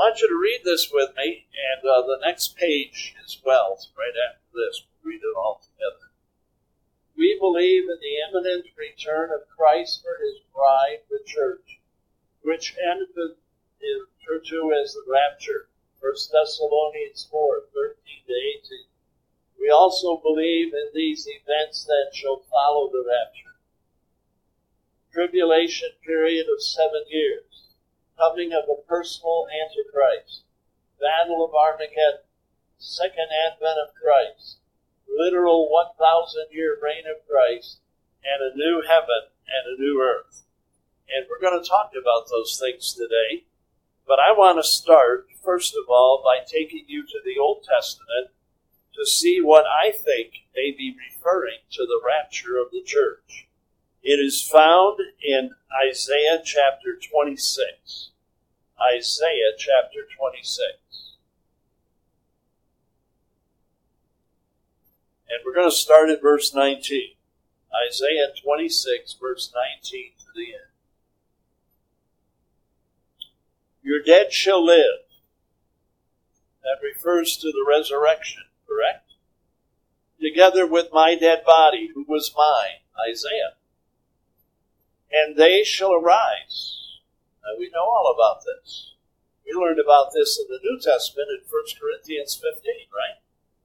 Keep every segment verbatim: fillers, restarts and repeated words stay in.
want you to read this with me, and uh, the next page as well, right after this. We'll read it all together. We believe in the imminent return of Christ for his bride, the church, which ended in to as the rapture. First Thessalonians four, thirteen to eighteen. We also believe in these events that shall follow the rapture. Tribulation period of seven years. Coming of a personal Antichrist. Battle of Armageddon. Second advent of Christ. Literal one thousand year reign of Christ. And a new heaven and a new earth. And we're going to talk about those things today. But I want to start, first of all, by taking you to the Old Testament to see what I think may be referring to the rapture of the church. It is found in Isaiah chapter twenty-six. Isaiah chapter twenty-six. And we're going to start at verse nineteen. Isaiah twenty-six, verse nineteen to the end. Your dead shall live. That refers to the resurrection, correct? Together with my dead body, who was mine, Isaiah. And they shall arise. Now we know all about this. We learned about this in the New Testament in First Corinthians fifteen, right?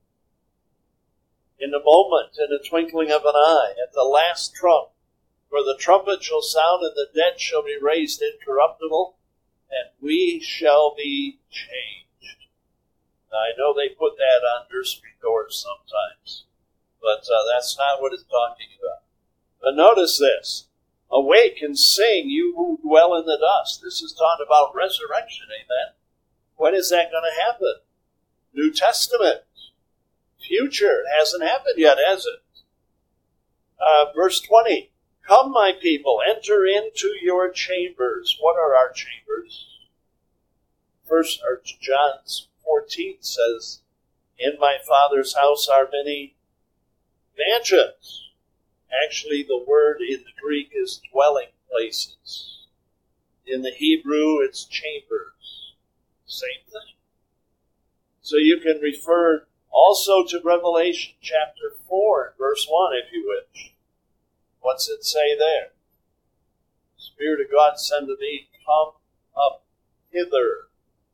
In the moment, in the twinkling of an eye, at the last trump, for the trumpet shall sound and the dead shall be raised incorruptible, and we shall be changed. Now, I know they put that on nursery doors sometimes, but uh, that's not what it's talking about. But notice this. Awake and sing, you who dwell in the dust. This is talking about resurrection, amen? When is that going to happen? New Testament. Future. It hasn't happened yet, has it? Uh, verse twenty. Come, my people, enter into your chambers. What are our chambers? First, or John fourteen says, in my Father's house are many mansions. Actually, the word in the Greek is dwelling places. In the Hebrew, it's chambers. Same thing. So you can refer also to Revelation chapter four, verse one, if you wish. What's it say there? Spirit of God said to me, come up hither.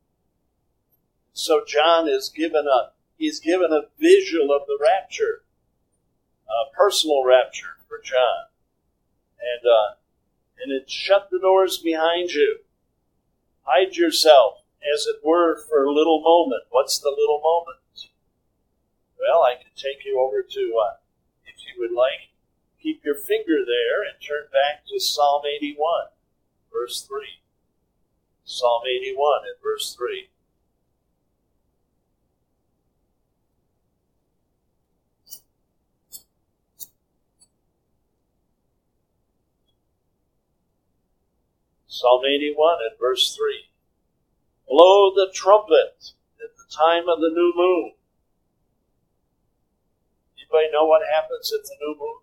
So John is given a, he's given a visual of the rapture. A personal rapture for John. And, uh, and it shut the doors behind you. Hide yourself, as it were, for a little moment. What's the little moment? Well, I could take you over to, uh, if you would like, keep your finger there and turn back to Psalm eighty-one, verse three. Psalm eighty-one and verse three. Psalm eighty-one and verse three. Blow the trumpet at the time of the new moon. Anybody know what happens at the new moon?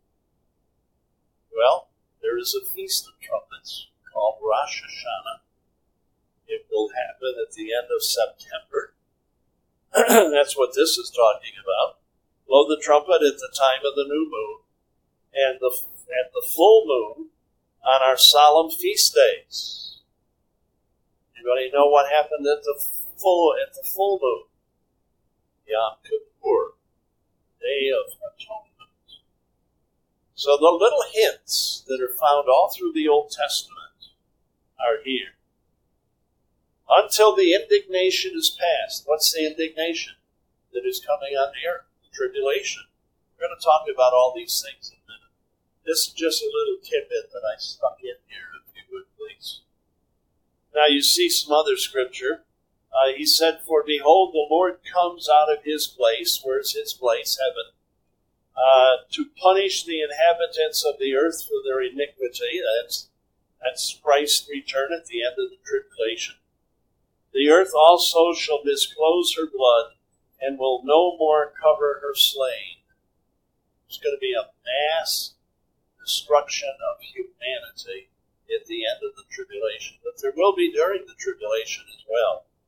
Well, there is a feast of trumpets called Rosh Hashanah. It will happen at the end of September. That's what this is talking about. Blow the trumpet at the time of the new moon, and the, at the full moon on our solemn feast days. Anybody know what happened at the full at the full moon? Yom Kippur, Day of Atonement. So the little hints that are found all through the Old Testament are here. Until the indignation is past. What's the indignation that is coming on the earth? The tribulation. We're going to talk about all these things in a minute. This is just a little tidbit that I stuck in here, if you would, please. Now you see some other scripture. Uh, he said, for behold, the Lord comes out of his place. Where's his place? Heaven. Uh, to punish the inhabitants of the earth for their iniquity. That's, that's Christ's return at the end of the tribulation. The earth also shall disclose her blood, and will no more cover her slain. There's going to be a mass destruction of humanity at the end of the tribulation. But there will be during the tribulation as well.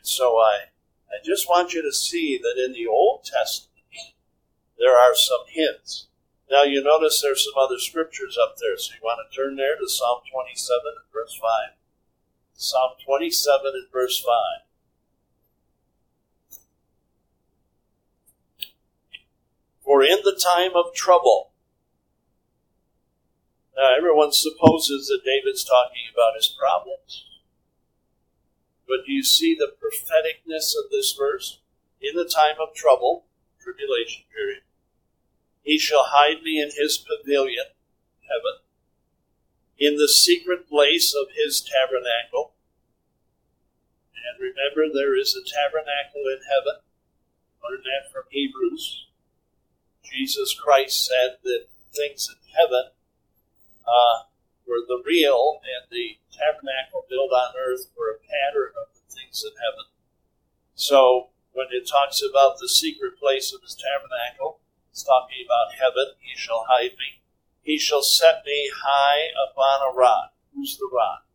so I, I just want you to see that in the Old Testament, there are some hints. Now you notice there's some other scriptures up there, so you want to turn there to Psalm twenty-seven and verse five. Psalm twenty-seven and verse five. For in the time of trouble. Now everyone supposes that David's talking about his problems. But do you see the propheticness of this verse? In the time of trouble, tribulation period, he shall hide me in his pavilion, heaven, in the secret place of his tabernacle. And remember, there is a tabernacle in heaven. Learn that from Hebrews. Jesus Christ said that things in heaven uh, were the real, and the tabernacle built on earth were a pattern of the things in heaven. So, when it talks about the secret place of his tabernacle, it's talking about heaven. He shall hide me. He shall set me high upon a rock. Who's the rock?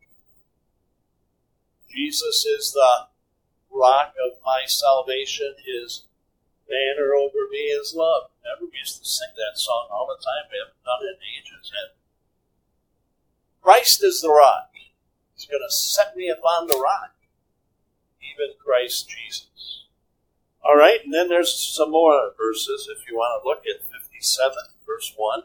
Jesus is the rock of my salvation. His banner over me is love. Remember, we used to sing that song all the time. We haven't done it in ages. And Christ is the rock. He's going to set me upon the rock. Even Christ Jesus. All right, and then there's some more verses if you want to look at fifty-seven, verse one.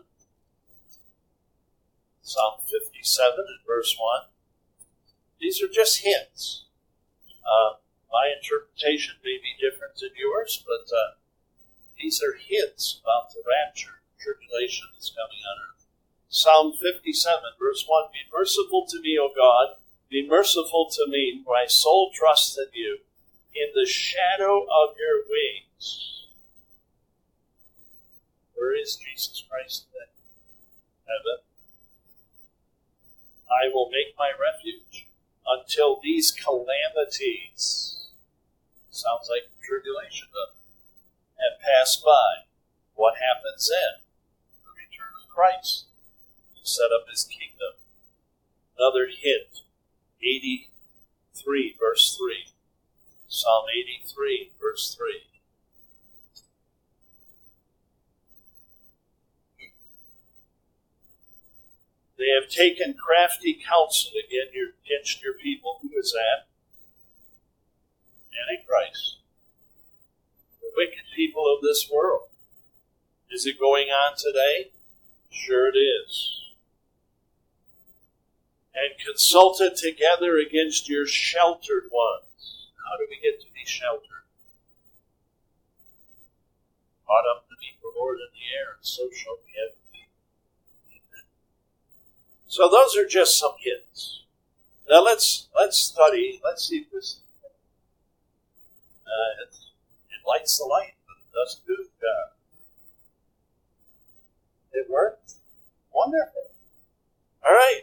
Psalm fifty-seven and verse one. These are just hints. Uh, my interpretation may be different than yours, but uh, these are hints about the rapture, tribulation that's coming on earth. Psalm fifty-seven, verse one. Be merciful to me, O God. Be merciful to me, for my soul trusts in you. In the shadow of your wings. Where is Jesus Christ today? Heaven. I will make my refuge until these calamities, sounds like tribulation, have passed by. What happens then? The return of Christ to set up his kingdom. Another hint, eighty-three, verse three. Psalm eighty-three, verse three. They have taken crafty counsel against your people. Who is that? Antichrist. The wicked people of this world. Is it going on today? Sure it is. And consulted together against your sheltered ones. How do we get to be sheltered? Caught up to meet the Lord in the air, and so shall we ever be. So those are just some hints. Now let's let's study. Let's see if this uh, it, it lights the light, but it doesn't do the job. It worked. Wonderful. All right.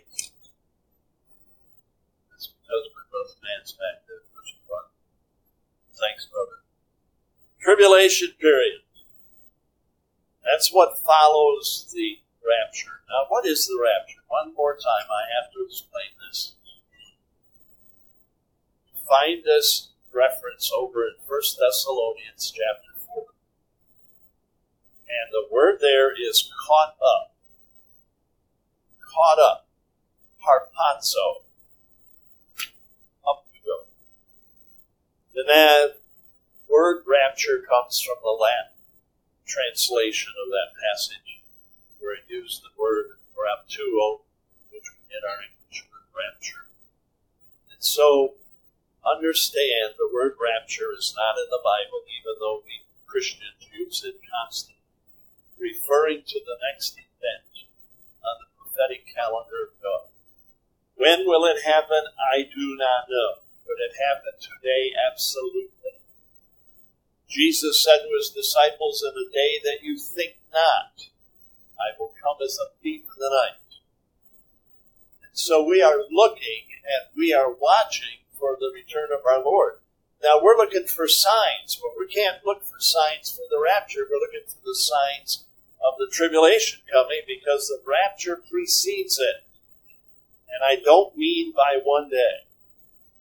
That's because we're both fans back there. Thanks, brother. Tribulation period. That's what follows the rapture. Now, what is the rapture? One more time, I have to explain this. Find this reference over in First Thessalonians chapter four. And the word there is caught up. Caught up. Harpazo. Up we go. And that word rapture comes from the Latin translation of that passage, where it used the word raptuo, which we get our English word rapture. And so, understand the word rapture is not in the Bible, even though we Christians use it constantly, referring to the next event on the prophetic calendar of God. When will it happen? I do not know. Could it happen today? Absolutely. Jesus said to his disciples, in a day that you think not, I will come as a thief in the night. And so we are looking and we are watching for the return of our Lord. Now we're looking for signs, but we can't look for signs for the rapture. We're looking for the signs of the tribulation coming, because the rapture precedes it. And I don't mean by one day.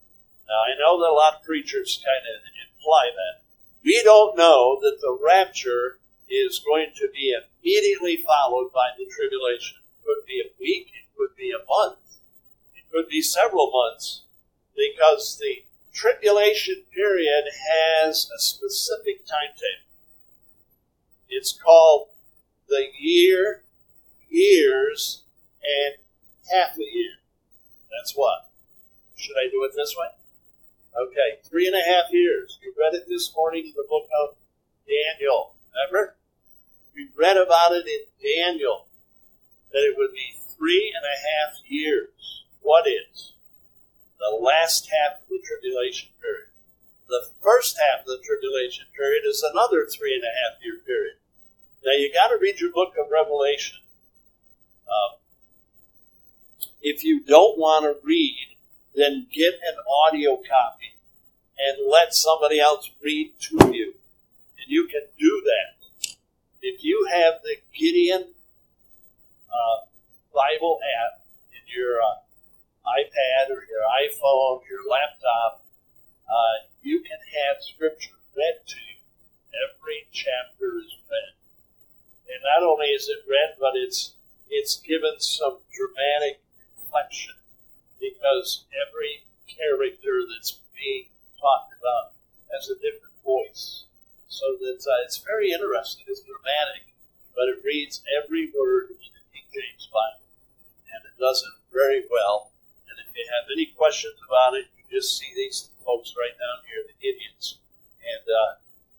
Now, I know that a lot of preachers kind of imply that. We don't know that the rapture is going to be immediately followed by the tribulation. It could be a week, it could be a month, it could be several months, because the tribulation period has a specific timetable. It's called the year, years, and half a year. That's what? Should I do it this way? Okay, three and a half years. We read it this morning in the book of Daniel. Remember? We read about it in Daniel, that it would be three and a half years. What is? The last half of the tribulation period. The first half of the tribulation period is another three and a half year period. Now you got to read your book of Revelation. Um, if you don't want to read, then get an audio copy and let somebody else read to you. And you can do that. If you have the Gideon uh, Bible app in your uh, iPad or your iPhone, your laptop, uh, you can have Scripture read to you. Every chapter is read. And not only is it read, but it's it's given some dramatic inflection, because every character that's being talked about has a different voice. So that uh, it's very interesting. It's dramatic, but it reads every word in the King James Bible, and it does it very well. And if you have any questions about it, you just see these folks right down here, the Gideons, and uh,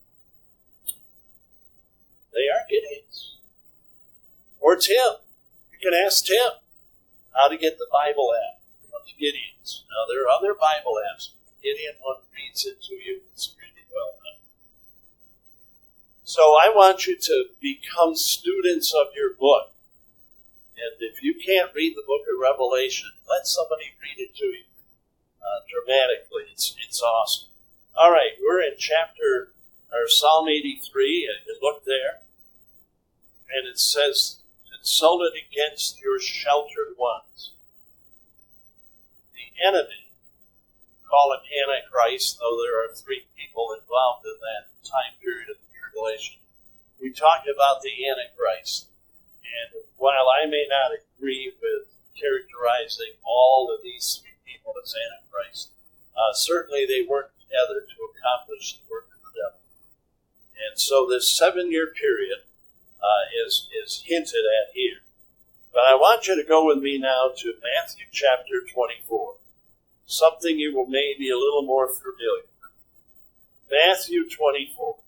they are Gideons. Or Tim. You can ask Tim how to get the Bible app from the Gideons. Now, there are other Bible apps. The Gideon one reads it to you. It's really well done. So I want you to become students of your book. And if you can't read the book of Revelation, let somebody read it to you uh, dramatically. It's, it's awesome. All right, we're in chapter, or Psalm eighty-three, and you look there, and it says, "Consulted against your sheltered ones." The enemy, call him Antichrist, though there are three people involved in that time period of the tribulation. We talked about the Antichrist, and while I may not agree with characterizing all of these three people as Antichrist, uh, certainly they work together to accomplish the work of the devil. And so this seven-year period Uh, is, is hinted at here. But I want you to go with me now to Matthew chapter twenty-four. Something you will maybe a little more familiar with. Matthew twenty-four.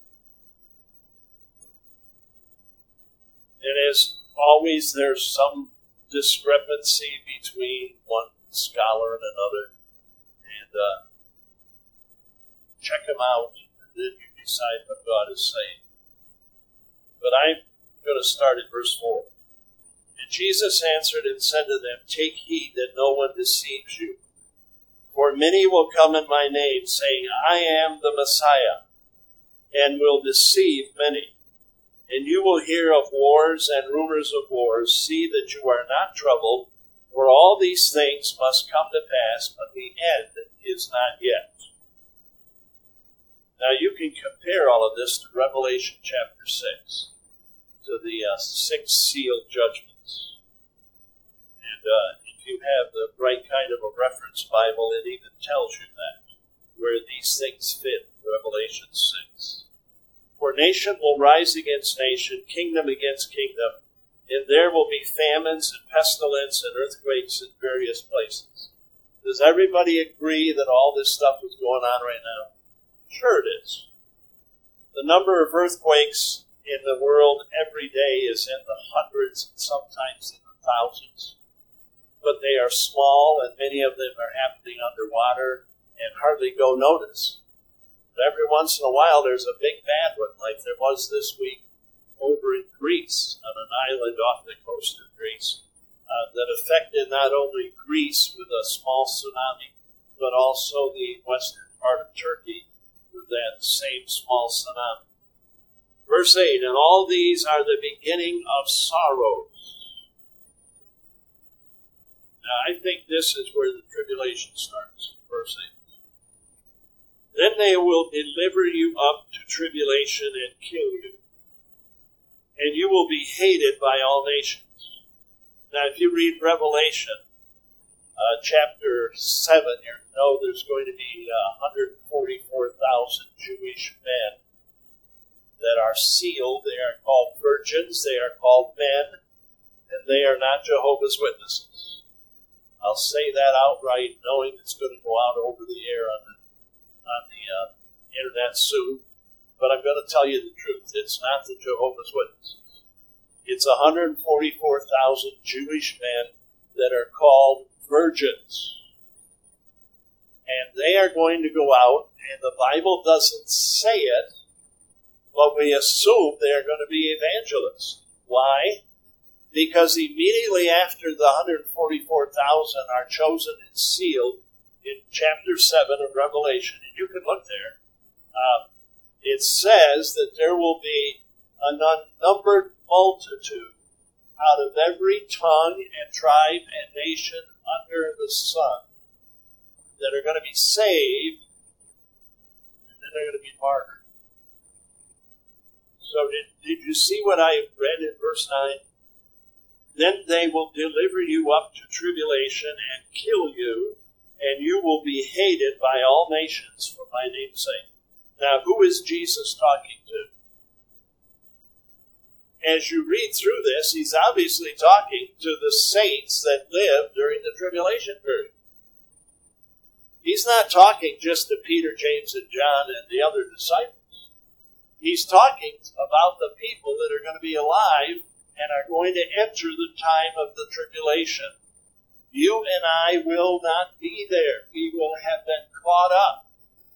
And as always, there's some discrepancy between one scholar and another. And uh, check them out, and then you decide what God is saying. But I'm going to start at verse four. "And Jesus answered and said to them, Take heed that no one deceives you. For many will come in my name, saying, I am the Messiah, and will deceive many. And you will hear of wars and rumors of wars. See that you are not troubled, for all these things must come to pass, but the end is not yet." Now you can compare all of this to Revelation chapter six. To the uh, six sealed judgments. And uh, if you have the right kind of a reference Bible, it even tells you that, where these things fit in Revelation six. "For nation will rise against nation, kingdom against kingdom, and there will be famines and pestilence and earthquakes in various places." Does everybody agree that all this stuff is going on right now? Sure it is. The number of earthquakes in the world every day is in the hundreds and sometimes in the thousands. But they are small, and many of them are happening underwater and hardly go notice. But every once in a while there's a big bad one, like there was this week over in Greece, on an island off the coast of Greece, uh, that affected not only Greece with a small tsunami, but also the western part of Turkey with that same small tsunami. Verse eight, "And all these are the beginning of sorrows." Now, I think this is where the tribulation starts. Verse eight. Then they will deliver you up to tribulation and kill you, and you will be hated by all nations. Now, if you read Revelation uh, chapter seven, you know there's going to be uh, one hundred forty-four thousand Jewish men that are sealed. They are called virgins, they are called men, and they are not Jehovah's Witnesses. I'll say that outright, knowing it's going to go out over the air on the, on the uh, internet soon. But I'm going to tell you the truth. It's not the Jehovah's Witnesses. It's one hundred forty-four thousand Jewish men that are called virgins. And they are going to go out, and the Bible doesn't say it, but we assume they are going to be evangelists. Why? Because immediately after the one hundred forty-four thousand are chosen and sealed in chapter seven of Revelation, and you can look there, uh, it says that there will be an unnumbered multitude out of every tongue and tribe and nation under the sun that are going to be saved, and then they're going to be martyred. So did, did you see what I read in verse nine? Then they will deliver you up to tribulation and kill you, and you will be hated by all nations for my name's sake. Now, who is Jesus talking to? As you read through this, he's obviously talking to the saints that lived during the tribulation period. He's not talking just to Peter, James, and John and the other disciples. He's talking about the people that are going to be alive and are going to enter the time of the tribulation. You and I will not be there. We will have been caught up.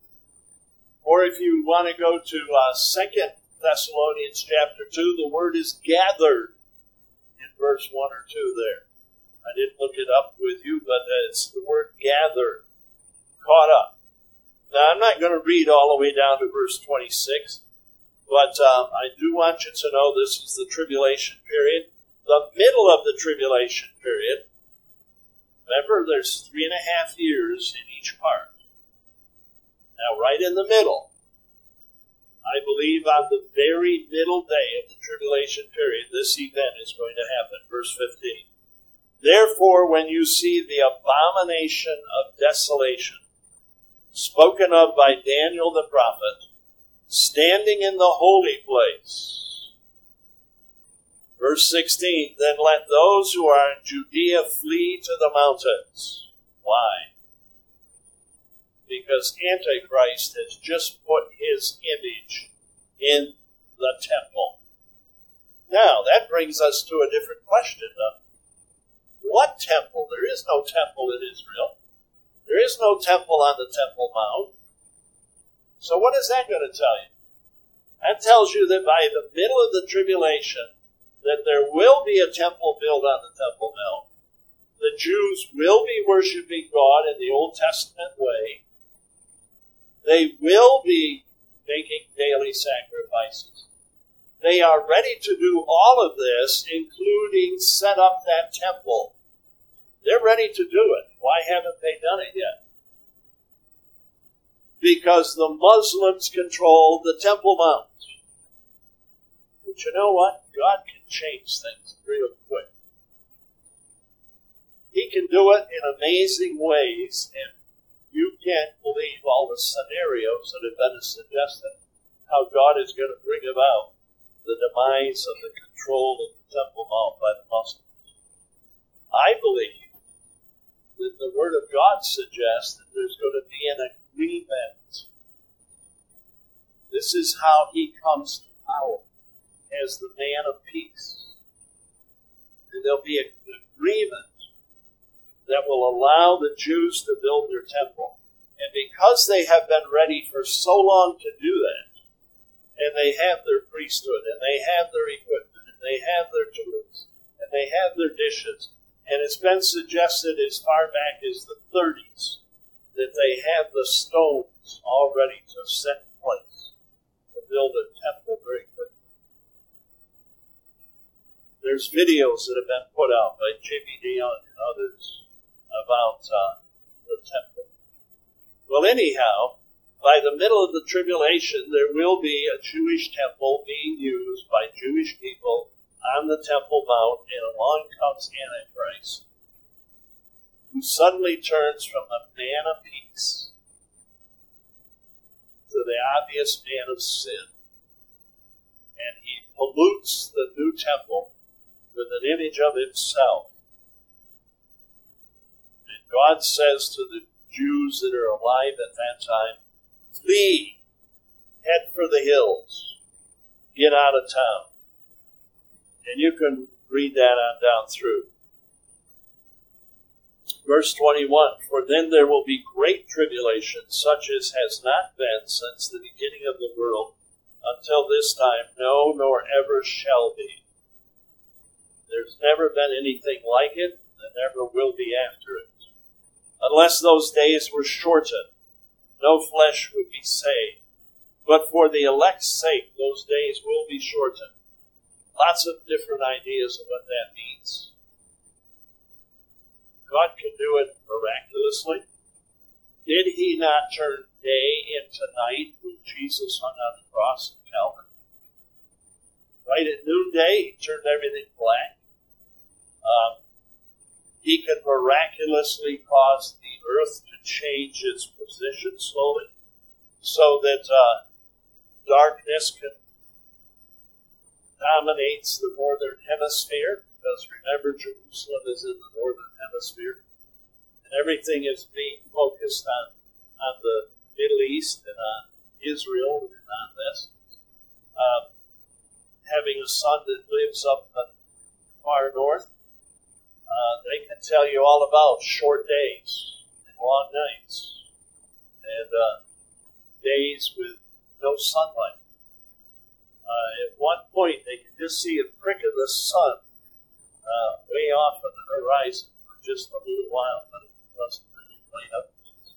Or if you want to go to uh, Second Thessalonians chapter two, the word is gathered in verse one or two there. I didn't look it up with you, but it's the word gathered, caught up. Now, I'm not going to read all the way down to verse twenty-six, but uh, I do want you to know this is the tribulation period, the middle of the tribulation period. Remember, there's three and a half years in each part. Now, right in the middle, I believe on the very middle day of the tribulation period, this event is going to happen. Verse fifteen. Therefore, when you see the abomination of desolation, spoken of by Daniel the prophet, standing in the holy place. Verse sixteen, then let those who are in Judea flee to the mountains. Why? Because Antichrist has just put his image in the temple. Now, that brings us to a different question. Uh, what temple? There is no temple in Israel. There is no temple on the Temple Mount. So what is that going to tell you? That tells you that by the middle of the tribulation, that there will be a temple built on the Temple Mount. The Jews will be worshiping God in the Old Testament way. They will be making daily sacrifices. They are ready to do all of this, including set up that temple. They're ready to do it. Why haven't they done it yet? Because the Muslims control the Temple Mount. But you know what? God can change things real quick. He can do it in amazing ways, and you can't believe all the scenarios that have been suggested, how God is going to bring about the demise of the control of the Temple Mount by the Muslims. I believe that the Word of God suggests that there's going to be an agreement. This is how he comes to power, as the man of peace. And there'll be an agreement that will allow the Jews to build their temple. And because they have been ready for so long to do that, and they have their priesthood, and they have their equipment, and they have their tools, and they have their dishes, and it's been suggested as far back as the thirties that they have the stones all ready to set in place to build a temple very quickly. There's videos that have been put out by Jimmy Dion and others about uh, the temple. Well, anyhow, by the middle of the tribulation, there will be a Jewish temple being used by Jewish people on the Temple Mount, and along comes Antichrist, who suddenly turns from the man of peace to the obvious man of sin. And he pollutes the new temple with an image of himself. And God says to the Jews that are alive at that time, flee, head for the hills, get out of town. And you can read that on down through. Verse twenty-one, for then there will be great tribulation, such as has not been since the beginning of the world, until this time, no, nor ever shall be. There's never been anything like it, and never will be after it. Unless those days were shortened, no flesh would be saved. But for the elect's sake, those days will be shortened. Lots of different ideas of what that means. God can do it miraculously. Did he not turn day into night when Jesus hung on the cross in Calvary? Right at noonday, he turned everything black. Um, he can miraculously cause the earth to change its position slowly, so that uh, darkness can dominates the northern hemisphere, because remember, Jerusalem is in the northern hemisphere, and everything is being focused on, on the Middle East and on Israel and on this. Um, having a son that lives up in the far north, uh, they can tell you all about short days and long nights and uh, days with no sunlight. Uh, at one point, they could just see a prick of the sun uh, way off on the horizon for just a little while, but it wasn't really playing up.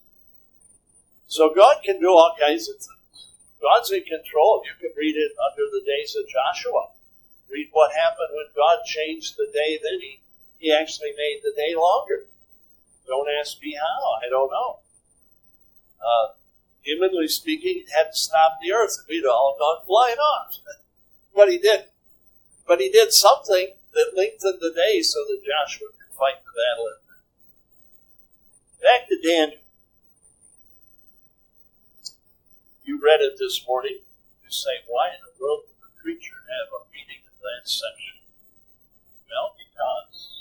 So God can do all kinds of things. God's in control. You can read it under the days of Joshua. Read what happened when God changed the day. Then he, he actually made the day longer. Don't ask me how. I don't know. Uh, Humanly speaking, it had to stop the earth, and we'd all gone flying off. But he didn't. But he did something that lengthened the day so that Joshua could fight the battle. Back to Daniel. You read it this morning. You say, why in the world would the preacher have a reading of that section? Well, because.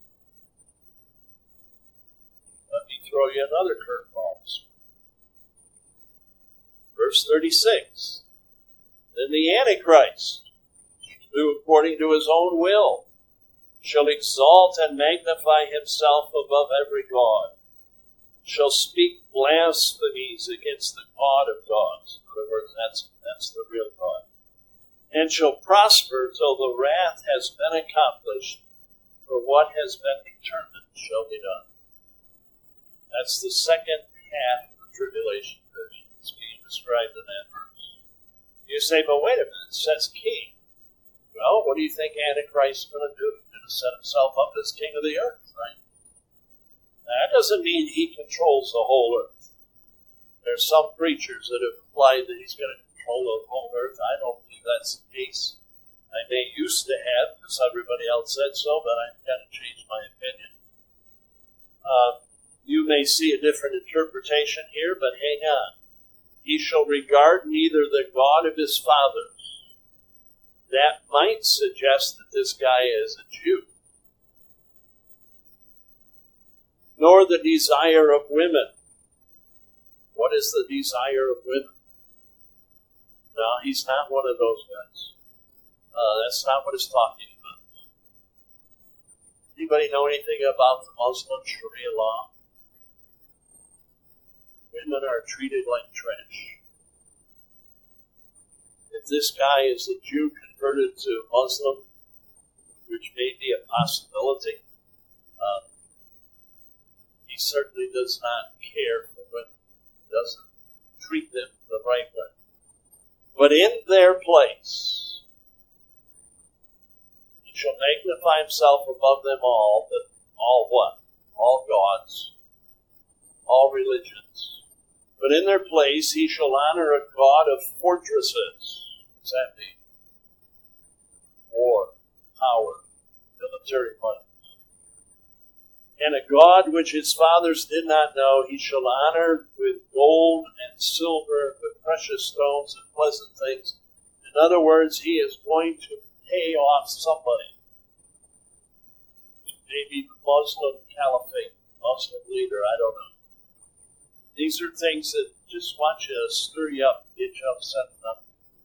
Let me throw you another curveball. Verse thirty-six, then the Antichrist, who according to his own will shall exalt and magnify himself above every god, shall speak blasphemies against the God of gods. In other words, that's, that's the real God. And shall prosper till the wrath has been accomplished, for what has been determined shall be done. That's the second half of the tribulation period. Described in that verse. You say, but wait a minute, it says king. Well, what do you think Antichrist is going to do? He's going to set himself up as king of the earth, right? Now, that doesn't mean he controls the whole earth. There's some preachers that have implied that he's going to control the whole earth. I don't believe that's the case. I may used to have, because everybody else said so, but I've kind of changed my opinion. Uh, you may see a different interpretation here, but hang on. He shall regard neither the God of his fathers. That might suggest that this guy is a Jew. Nor the desire of women. What is the desire of women? No, he's not one of those guys. Uh, that's not what it's talking about. Anybody know anything about the Muslim Sharia law? Women are treated like trash. If this guy is a Jew converted to Muslim, which may be a possibility, um, he certainly does not care for women. Doesn't treat them the right way. But in their place, he shall magnify himself above them all, but all what? All gods, all religions. But in their place he shall honor a God of fortresses. What's that mean? War, power, military might. And a God which his fathers did not know, he shall honor with gold and silver, with precious stones and pleasant things. In other words, he is going to pay off somebody. Maybe the Muslim caliphate, Muslim leader, I don't know. These are things that just want you to stir you up, get you upset enough.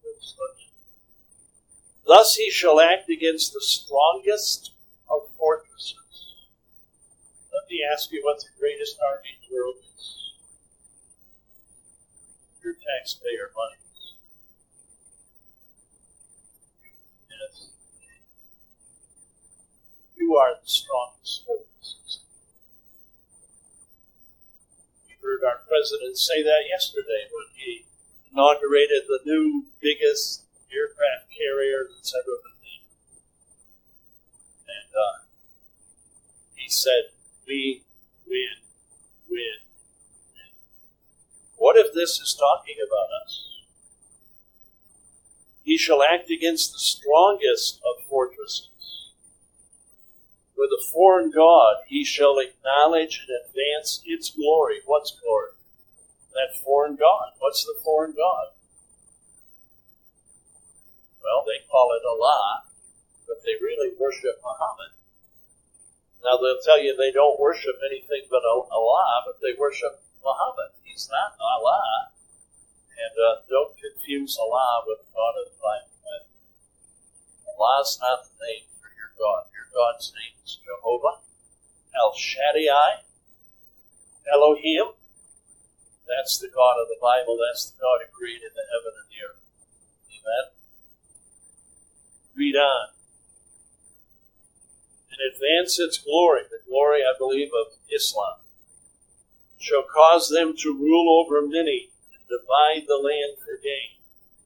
Thus he shall act against the strongest of fortresses. Let me ask you what the greatest army in the world is. Your taxpayer money. Yes. You are the strongest fortresses. We heard our president say that yesterday when he inaugurated the new biggest aircraft carrier that's ever been made. And uh, he said, we win, win, win. What if this is talking about us? He shall act against the strongest of fortresses. With a foreign god he shall acknowledge and advance its glory. What's glory? That foreign god. What's the foreign god? Well, they call it Allah, but they really worship Muhammad. Now, they'll tell you they don't worship anything but Allah, but they worship Muhammad. He's not Allah. And uh, don't confuse Allah with the God of the Bible. Allah's not the name for your God. Your God's name is Jehovah, El Shaddai, Elohim. That's the God of the Bible. That's the God who created the heaven and the earth. Amen? Read on. And advance its glory, the glory, I believe, of Islam, shall cause them to rule over many and divide the land for gain.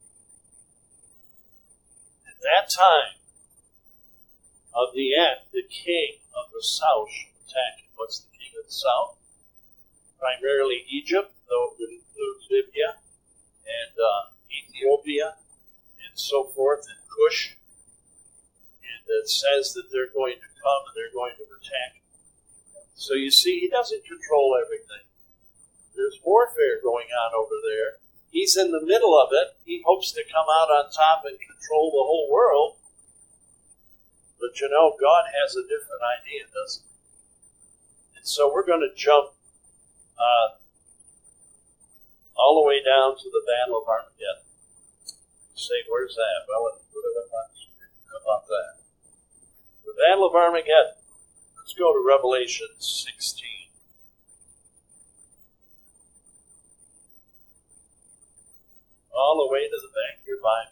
At that time of the end, the king of the south shall attack it. What's the king of the south? Primarily Egypt, though it includes Libya and uh, Ethiopia and so forth, and Cush. That says that they're going to come and they're going to attack. So you see, he doesn't control everything. There's warfare going on over there. He's in the middle of it. He hopes to come out on top and control the whole world. But you know, God has a different idea, doesn't he? And so we're going to jump uh, all the way down to the Battle of Armageddon. You say, where's that? Well, let's put it up on the screen. How about that? The Battle of Armageddon. Let's go to Revelation sixteen. All the way to the back of your Bible.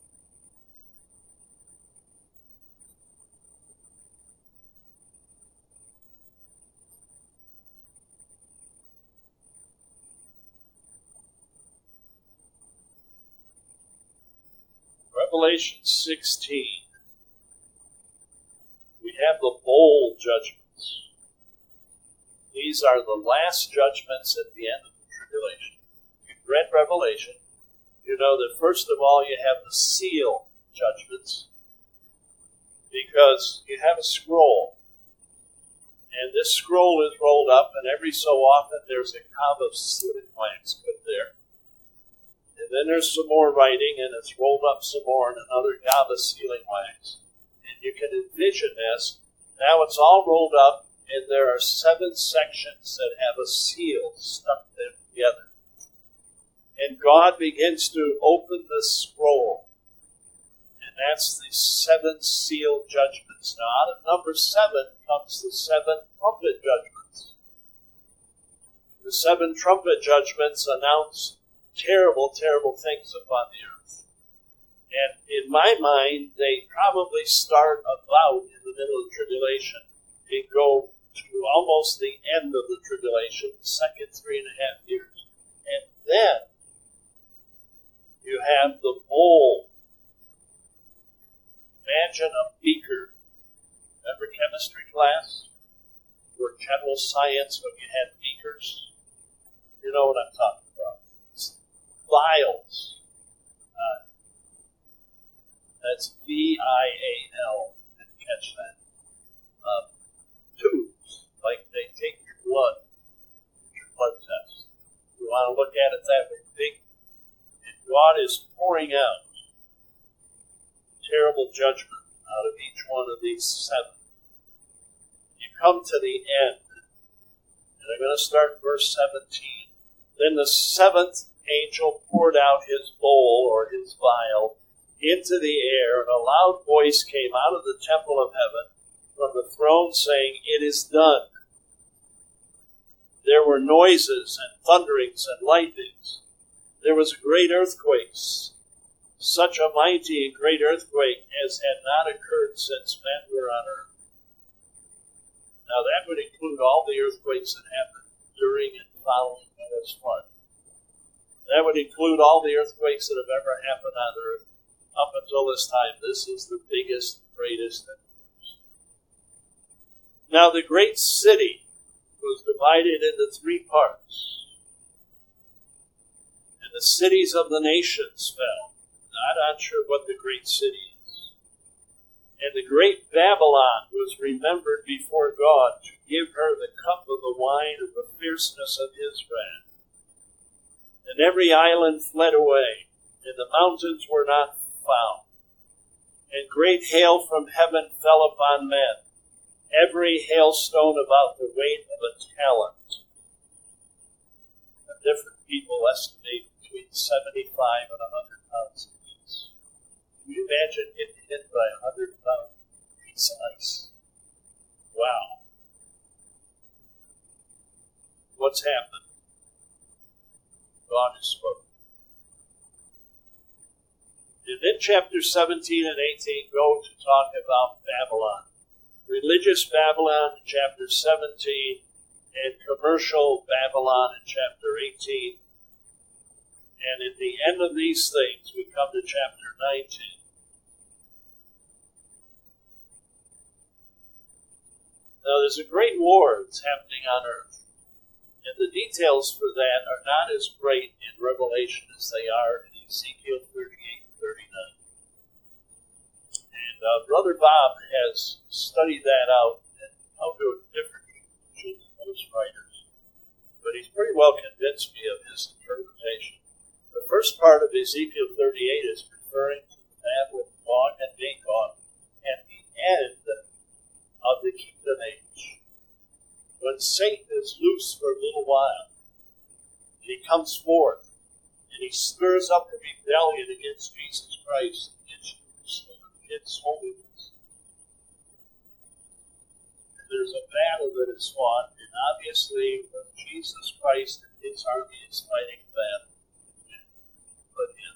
Revelation sixteen. We have the bowl judgments. These are the last judgments at the end of the tribulation. You've read Revelation. You know that first of all you have the seal judgments, because you have a scroll. And this scroll is rolled up, and every so often there's a cob of sealing wax put there. And then there's some more writing, and it's rolled up some more, and another gob of sealing wax. And you can envision this. Now it's all rolled up, and there are seven sections that have a seal stuck them together. And God begins to open the scroll. And that's the seven seal judgments. Now out of number seven comes the seven trumpet judgments. The seven trumpet judgments announce terrible, terrible things upon the earth. And in my mind, they probably start about in the middle of the tribulation and go to almost the end of the tribulation, the second three and a half years. And then you have the bowl. Imagine a beaker. Remember chemistry class? Or general science when you had beakers? You know what I'm talking about. vials. Uh, that's V I A L. Didn't catch that. Uh, tubes, like they take your blood, your blood test. You want to look at it that way. Big, and God is pouring out terrible judgment out of each one of these seven. You come to the end, and I'm going to start verse seventeen. Then the seventh angel poured out his bowl, or his vial, into the air, and a loud voice came out of the temple of heaven from the throne, saying, "It is done." There were noises and thunderings and lightnings. There was a great earthquake, such a mighty and great earthquake as had not occurred since men were on earth. Now that would include all the earthquakes that happened during and following Noah's flood. That would include all the earthquakes that have ever happened on earth up until this time. This is the biggest, greatest, and worst. Now the great city was divided into three parts, and the cities of the nations fell. Not unsure what the great city is. And the great Babylon was remembered before God to give her the cup of the wine of the fierceness of his wrath. And every island fled away, and the mountains were not found. And great hail from heaven fell upon men, every hailstone about the weight of a talent. And different people estimate between seventy-five and one hundred pounds. Can you imagine getting hit by a hundred pound piece of ice? Wow. What's happened? God has spoken. And then chapters seventeen and eighteen go to talk about Babylon. Religious Babylon in chapter seventeen, and commercial Babylon in chapter eighteen. And at the end of these things, we come to chapter nineteen. Now, there's a great war that's happening on earth. And the details for that are not as great in Revelation as they are in Ezekiel thirty-eight and thirty-nine. And uh, Brother Bob has studied that out and come to a different conclusion than most writers. But he's pretty well convinced me of his interpretation. The first part of Ezekiel thirty-eight is referring to the battle of Gog and Magog at the end of the kingdom age, when Satan is loose for a little while, and he comes forth, and he stirs up a rebellion against Jesus Christ, against Jerusalem, against holiness. And there's a battle that is fought, and obviously when Jesus Christ and his army is fighting that, but him.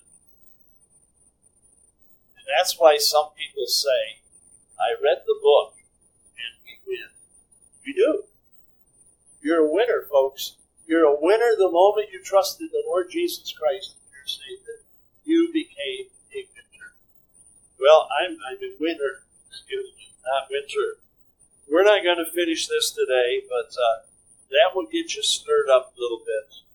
And that's why some people say, I read the book, and we win. We do. You're a winner, folks. You're a winner the moment you trusted the Lord Jesus Christ as your Savior. You became a winner. Well, I'm, I'm a winner. Excuse me, not winter. We're not going to finish this today, but uh, that will get you stirred up a little bit.